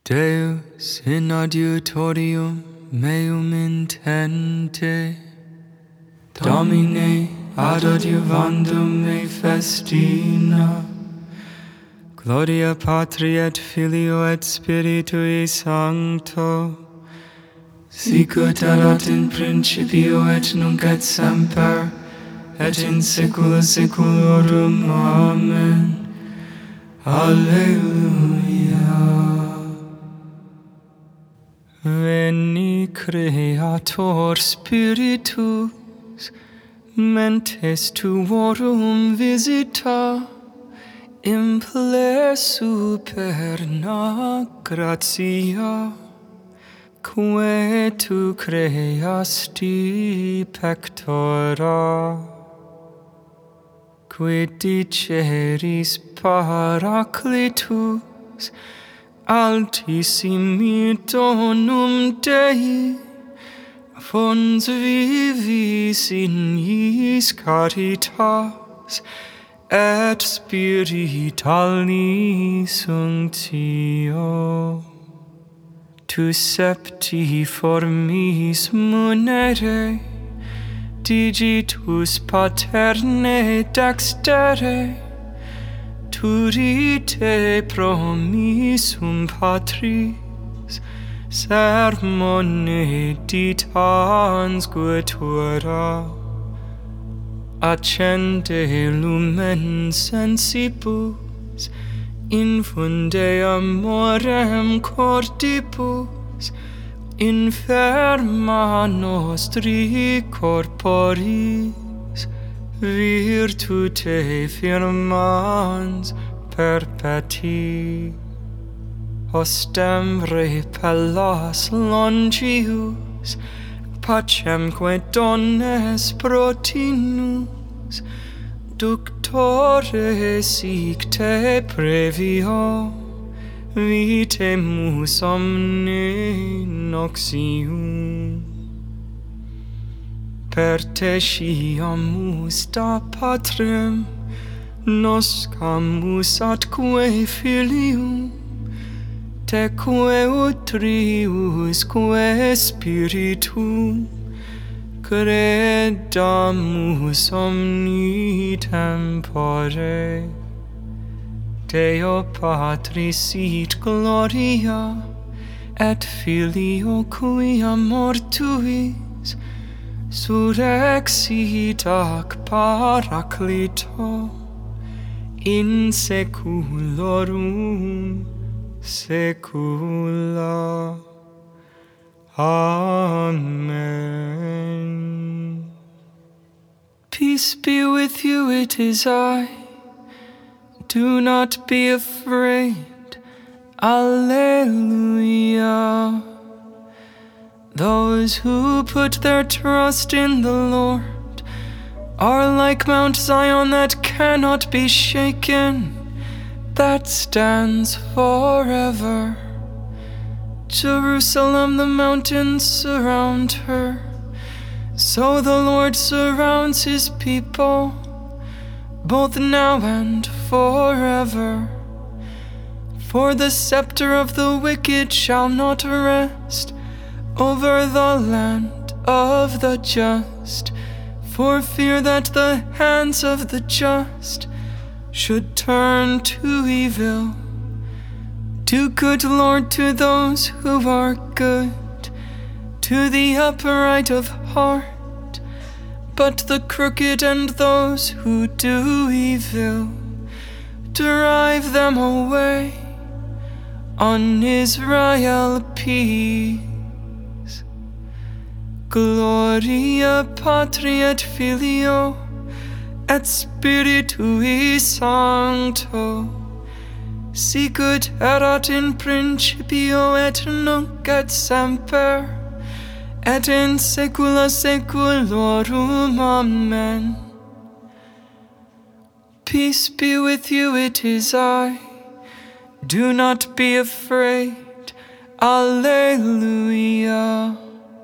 Deus in adiutorium meum intende, Domine ad adiuvandum me festina, Gloria Patri et Filio et Spiritui Sancto, sicut erat in principio et nunc et semper, et in saecula saeculorum. Amen. Alleluia. Veni Creator Spiritus, mentes tuorum visita, imple superna gratia, quae tu creasti pectora, quid diceris Paraclitus, altissimi donum Dei, fons vivis in iis caritas, et spiritualis unctio. Tu septi formis munere, digitus paterne dextere, turite promissum Patris, sermone ditans scutura, accende lumen sensibus, infunde amorem cordibus, inferma nostri corporis, virtute firmans perpeti. Hostem repellas longius, pacemque donnes protinus, ductore sic te previo, vitemus omne noxium. Per te sciamus da Patrem, noscamus atque Filium, teque utriusque Spiritum, credamus omni tempore. Deo Patris sit gloria, et Filio cui amor tuis, surrexit ac Paraclito, in saeculorum saecula. Amen. Peace be with you, it is I. Do not be afraid. Alleluia. Those who put their trust in the Lord are like Mount Zion that cannot be shaken, that stands forever. Jerusalem, the mountains surround her, so the Lord surrounds his people, both now and forever. For the scepter of the wicked shall not rest over the land of the just, for fear that the hands of the just should turn to evil. Do good, Lord, to those who are good, to the upright of heart, but the crooked and those who do evil, drive them away. On Israel peace. Gloria Patri et Filio et Spiritui Sancto, sicut erat in principio et nunc et semper, et in saecula saeculorum. Amen. Peace be with you, it is I. Do not be afraid. Alleluia.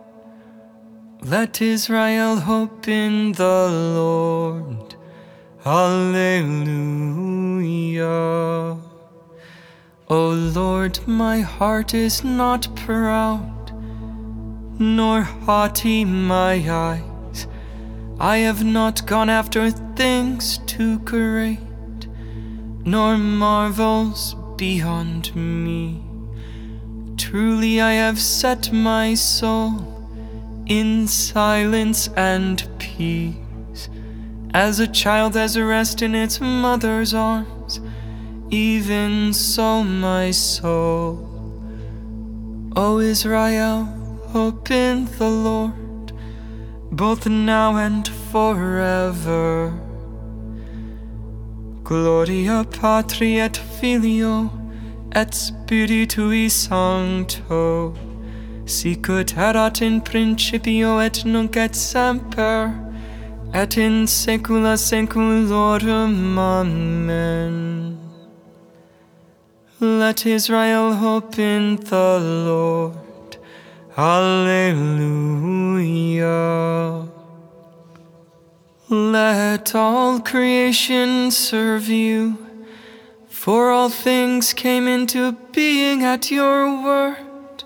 Let Israel hope in the Lord. Alleluia. O Lord, my heart is not proud, nor haughty my eyes. I have not gone after things too great, nor marvels beyond me. Truly I have set my soul in silence and peace. As a child has rest in its mother's arms, even so my soul. O Israel, hope in the Lord, both now and forever. Gloria Patri et Filio et Spiritui Sancto, sicut erat in principio et nunc et semper, et in saecula saeculorum. Amen. Let Israel hope in the Lord. Alleluia. Let all creation serve you, for all things came into being at your word.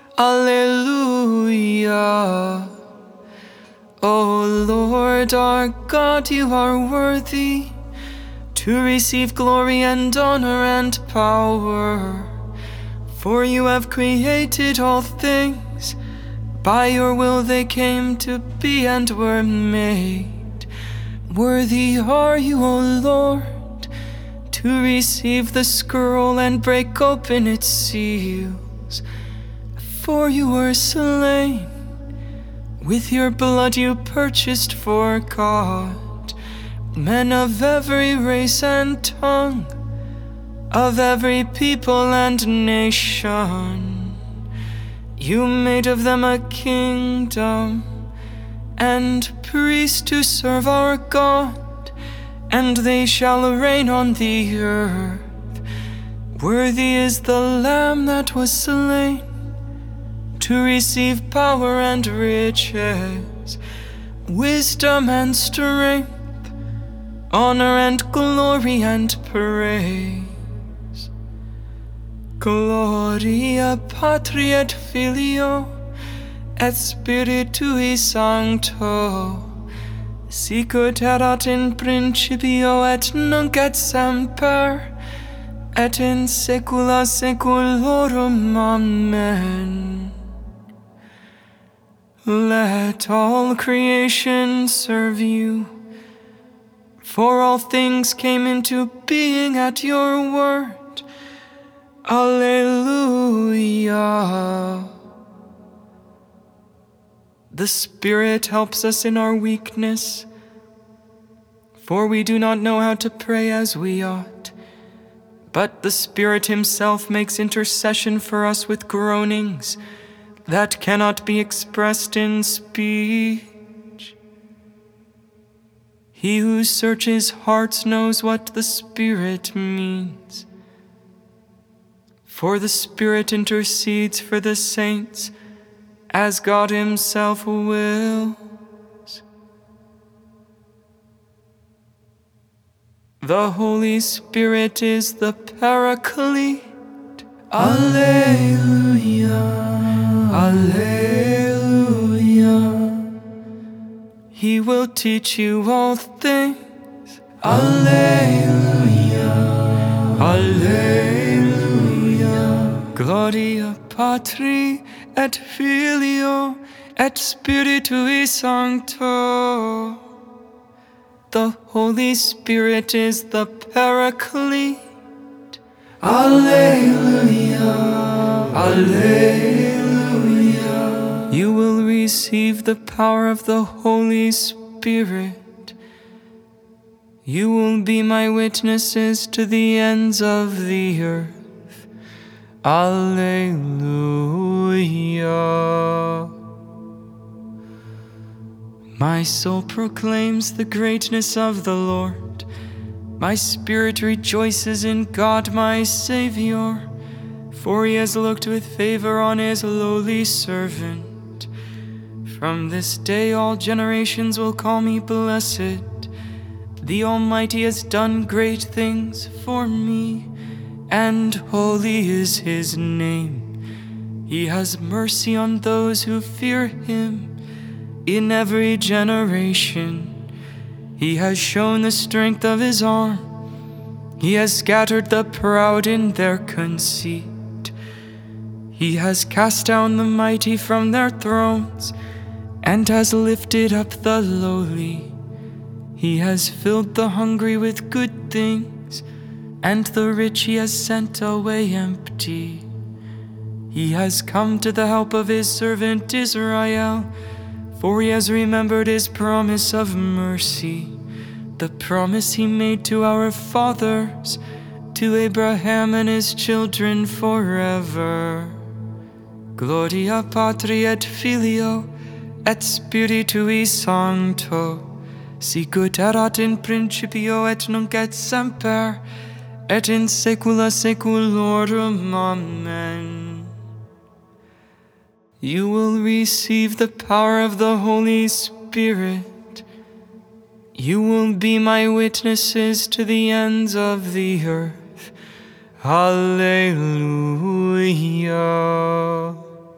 Alleluia. O Lord our God, you are worthy to receive glory and honor and power, for you have created all things. By your will they came to be and were made. Worthy are you, O Lord, to receive the scroll and break open its seals. For you were slain, with your blood you purchased for God men of every race and tongue, of every people and nation. You made of them a kingdom and priests to serve our God, and they shall reign on the earth. Worthy is the Lamb that was slain to receive power and riches, wisdom and strength, honor and glory and praise. Gloria Patri et Filio et Spiritui Sancto, sicut erat in principio et nunc et semper, et in saecula saeculorum. Amen. Let all creation serve you, for all things came into being at your word. Alleluia. The Spirit helps us in our weakness, for we do not know how to pray as we ought. But the Spirit himself makes intercession for us with groanings that cannot be expressed in speech. He who searches hearts knows what the Spirit means, for the Spirit intercedes for the saints as God himself wills. The Holy Spirit is the Paraclete. Alleluia. Alleluia. He will teach you all things. Alleluia. Alleluia. Gloria Patri et Filio et Spiritui Sancto. The Holy Spirit is the Paraclete. Alleluia. Alleluia. You will receive the power of the Holy Spirit. You will be my witnesses to the ends of the earth. Alleluia. My soul proclaims the greatness of the Lord. My spirit rejoices in God my Savior, for he has looked with favor on his lowly servant. From this day all generations will call me blessed. The Almighty has done great things for me, and holy is his name. He has mercy on those who fear him in every generation. He has shown the strength of his arm. He has scattered the proud in their conceit. He has cast down the mighty from their thrones and has lifted up the lowly. He has filled the hungry with good things, and the rich he has sent away empty. He has come to the help of his servant Israel, for he has remembered his promise of mercy, the promise he made to our fathers, to Abraham and his children forever. Gloria Patri et Filio et Spiritui Sancto, sicut erat in principio et nunc et semper, et in saecula saeculorum. Amen. You will receive the power of the Holy Spirit. You will be my witnesses to the ends of the earth. Alleluia.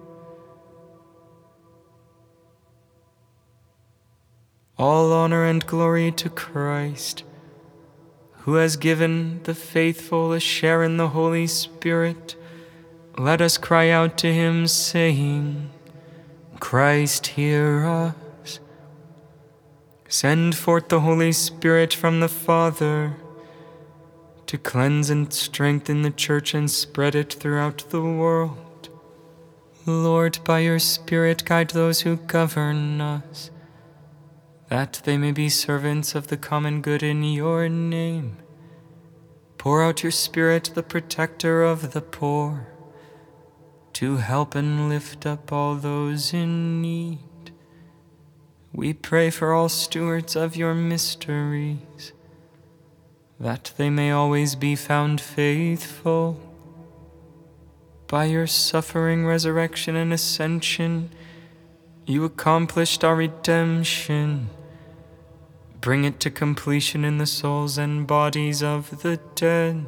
All honor and glory to Christ, who has given the faithful a share in the Holy Spirit. Let us cry out to him, saying, Christ, hear us. Send forth the Holy Spirit from the Father to cleanse and strengthen the church and spread it throughout the world. Lord, by your Spirit, guide those who govern us, that they may be servants of the common good in your name. Pour out your Spirit, the protector of the poor, to help and lift up all those in need. We pray for all stewards of your mysteries, that they may always be found faithful. By your suffering, resurrection, and ascension, you accomplished our redemption. Bring it to completion in the souls and bodies of the dead.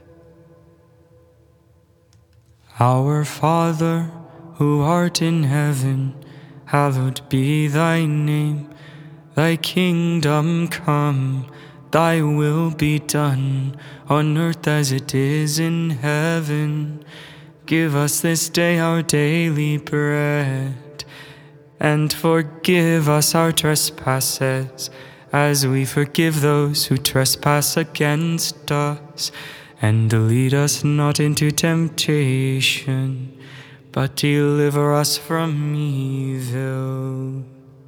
Our Father, who art in heaven, hallowed be thy name. Thy kingdom come, thy will be done, on earth as it is in heaven. Give us this day our daily bread, and forgive us our trespasses, as we forgive those who trespass against us. And lead us not into temptation, but deliver us from evil.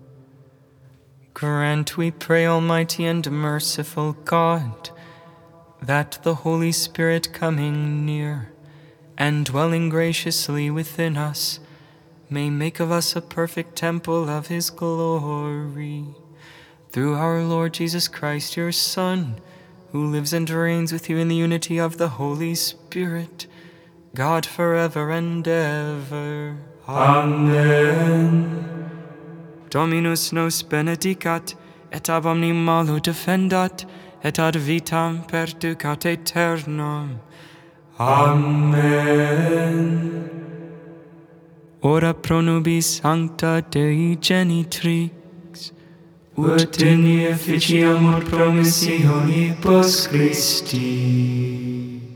Grant, we pray, Almighty and merciful God, that the Holy Spirit coming near and dwelling graciously within us may make of us a perfect temple of his glory. Through our Lord Jesus Christ, your Son, who lives and reigns with you in the unity of the Holy Spirit, God forever and ever. Amen. Dominus nos benedicat, et ab omni malo defendat, et ad vitam perducat aeternam. Amen. Ora pro nobis sancta Dei genitrix, ut in officiamur promissionibus Christi.